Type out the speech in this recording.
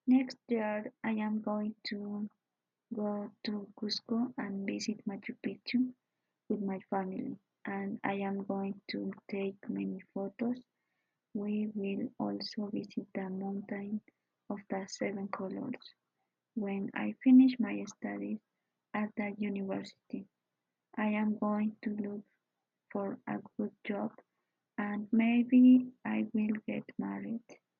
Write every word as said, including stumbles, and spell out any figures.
Next year, I am going to go to Cusco and visit Machu Picchu with my family, and I am going to take many photos. We will also visit the Mountain of the Seven Colors when I finish my studies at the university. I am going to look for a good job and maybe I will get married.